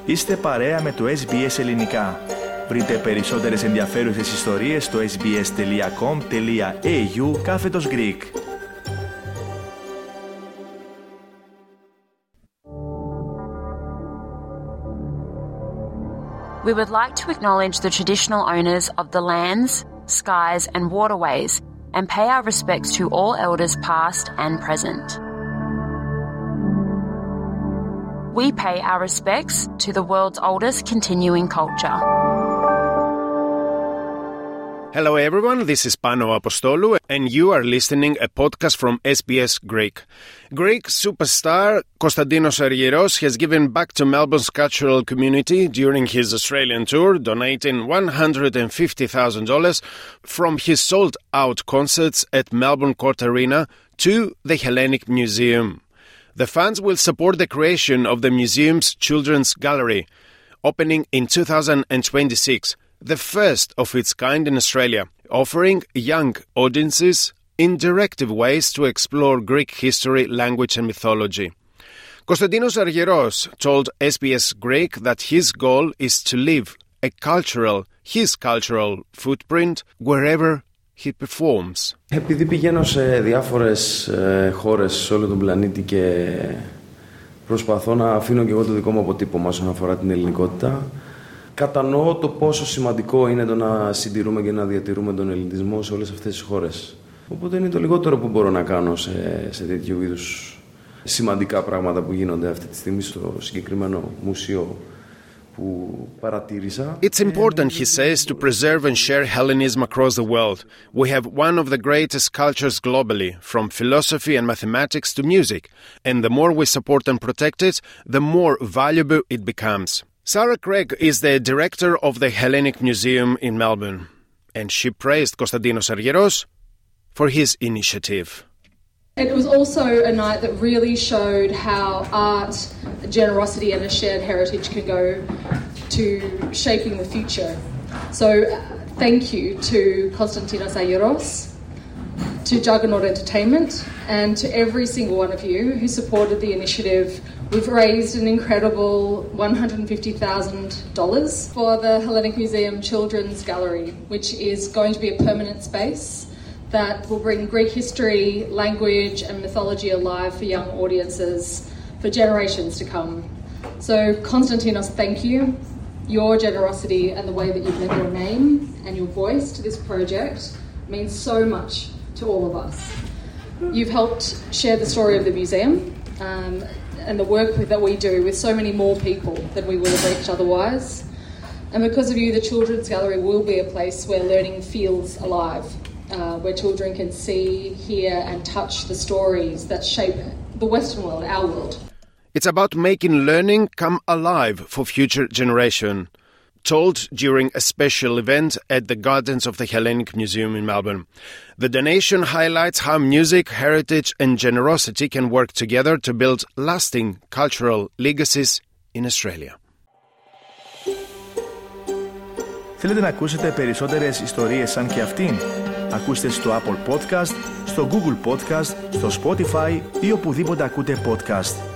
Είστε παρέα με το SBS Ελληνικά. Βρείτε περισσότερες ενδιαφέρουσες ιστορίες στο sbs.com.au/Greek. We would like to acknowledge the traditional owners of the lands, skies and waterways and pay our respects to all elders past and present. We pay our respects to the world's oldest continuing culture. Hello everyone, this is Pano Apostolou and you are listening a podcast from SBS Greek. Greek superstar Konstantinos Argyros has given back to Melbourne's cultural community during his Australian tour, donating $150,000 from his sold-out concerts at Melbourne Court Arena to the Hellenic Museum. The funds will support the creation of the museum's Children's Gallery, opening in 2026, the first of its kind in Australia, offering young audiences interactive ways to explore Greek history, language and mythology. Konstantinos Argyros told SBS Greek that his goal is to leave his cultural footprint wherever he performs. Επειδή πηγαίνω σε διάφορες χώρες σε όλο τον πλανήτη και προσπαθώ να αφήνω και εγώ το δικό μου αποτύπωμα όσον αφορά την ελληνικότητα, κατανοώ το πόσο σημαντικό είναι το να συντηρούμε και να διατηρούμε τον ελληνισμό σε όλες αυτές τις χώρες. Οπότε είναι το λιγότερο που μπορώ να κάνω σε τέτοιου είδους σημαντικά πράγματα που γίνονται αυτή τη στιγμή στο συγκεκριμένο μουσείο που παρατήρησα. It's important, he says, to preserve and share Hellenism across the world. We have one of the greatest cultures globally, from philosophy and mathematics to music, and the more we support and protect it, the more valuable it becomes. Sarah Craig is the director of the Hellenic Museum in Melbourne, and she praised Konstantinos Argyros for his initiative. It was also a night that really showed how art, generosity and a shared heritage can go to shaping the future. So thank you to Konstantinos Argyros, to Juggernaut Entertainment and to every single one of you who supported the initiative. We've raised an incredible $150,000 for the Hellenic Museum Children's Gallery, which is going to be a permanent space that will bring Greek history, language and mythology alive for young audiences for generations to come. So Konstantinos, thank you. Your generosity and the way that you've lent your name and your voice to this project means so much to all of us. You've helped share the story of the museum and the work that we do with so many more people than we would have reached otherwise. And because of you, the Children's Gallery will be a place where learning feels alive, where children can see, hear and touch the stories that shape the Western world, our world. It's about making learning come alive for future generation, told during a special event at the Gardens of the Hellenic Museum in Melbourne. The donation highlights how music, heritage and generosity can work together to build lasting cultural legacies in Australia. Θέλετε να ακούσετε περισσότερες ιστορίες σαν και αυτήν? Ακούστε στο Apple Podcast, στο Google Podcast, στο Spotify ή οπουδήποτε ακούτε podcast.